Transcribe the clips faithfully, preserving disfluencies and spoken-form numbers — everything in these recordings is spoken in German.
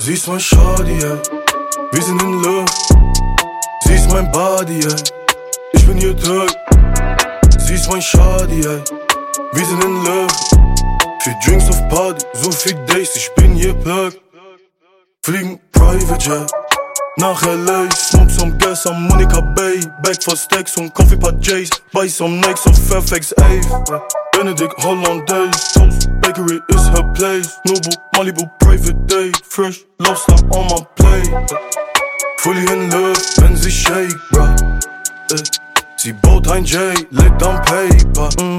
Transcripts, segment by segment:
Sie ist mein Shawty, ey. Wir sind in Love. Sie ist mein Body, ey. Ich bin ihr Tag. Sie ist mein Shawty, ey. Wir sind in Love. Viel Drinks auf Party, so viel Days, ich bin ihr Plug. Fliegen Private Jet nach L A, smoke some gas am Monica Bay. Back for stacks und Coffee paar J's. Buy some Nikes auf Fairfax Ave. Benedict Hollandaise, Toast Bakery is her place. Nobu, Malibu, private date. Fresh lobster on my plate. Fully in love, wenn sie shake, bruh. Ey. Sie baut ein J, legt am Paper. mm.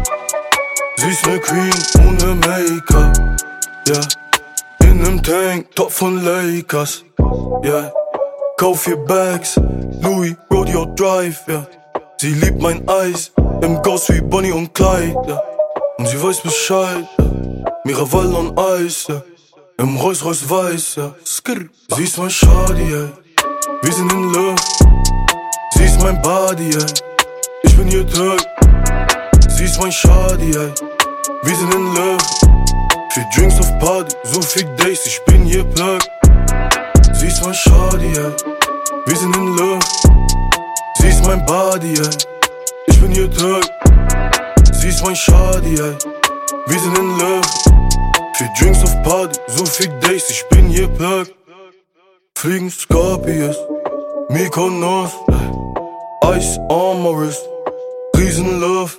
Sie ist ne Queen ohne Make-up, yeah. In nem Tank, top von Lakers, yeah. Kauf vier Bags, Louis, Rodeo Drive, yeah. Sie liebt mein Eis, im Ghost wie Bonnie und Clyde, yeah. Und sie weiß Bescheid, yeah. Miraval on Eis, yeah. Im Rolls Royce Weiß, yeah. Skr. Sie ist mein Shawty, ey. Wir sind in Love. Sie ist mein Body, ey. Ich bin ihr Tag. Sie ist mein Shawty, ey. Wir sind in Love. Viel Drinks auf Party, so viel Days, ich bin ihr Plug. Sie ist mein Shawty, ey. Wir sind in Love. Sie ist mein Body, ey. Ich bin ihr Tag. Sie ist mein Shawty, ey. Wir sind in Love. Viel Drinks auf Party, so viel Days, ich bin ihr Plug. Fliegen Scorpius, Mykonos, Ice on my wrist, riesen Love.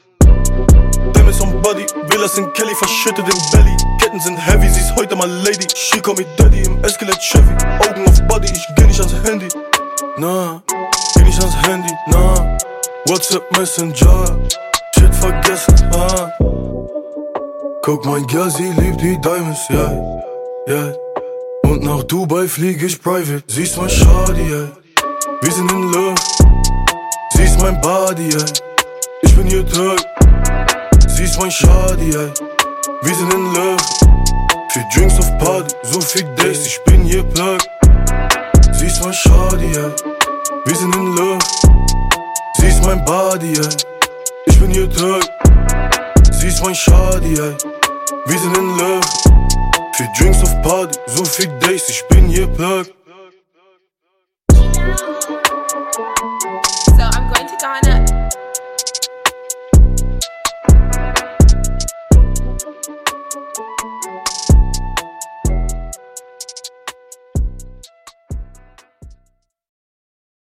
Damn somebody, Villas in Kelly, verschüttet im Belly. Ketten sind heavy, sie ist heute mal Lady. She call me Daddy im Escalade Chevy. Augen auf Body, ich geh nicht ans Handy. Nah, geh nicht ans Handy, nah. WhatsApp Messenger, shit vergessen, ah. Guck mein Girl, sie liebt die Diamonds, yeah, yeah. Und nach Dubai flieg ich private. Sie ist mein Shawty, ey. Wir sind in Love. Sie ist mein Body, ey. Ich bin ihr Tag. Sie ist mein Shawty, ey. Wir sind in Love. Viel Drinks auf Party, so viel Days, ich bin ihr Plug. Sie ist mein Shawty, ey. Wir sind in Love. Sie ist mein Body, ey. Ich bin ihr Tag. Sie ist mein Shawty, ey. Wir sind in Love. Viel Drinks auf Party, so viel Days, ich bin ihr Plug.